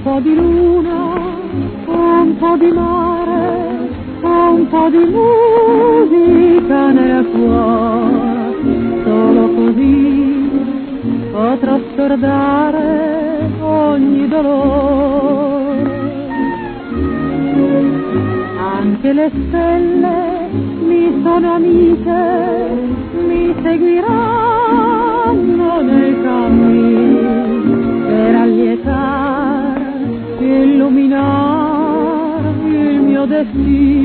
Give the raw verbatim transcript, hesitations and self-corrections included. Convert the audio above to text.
po' di luna, un po' di mare, un po' di musica nel cuore, solo così potrò scordare ogni dolore. Anche le stelle mi sono amiche, mi seguiranno nei cammini per allietare, illuminare il mio destino.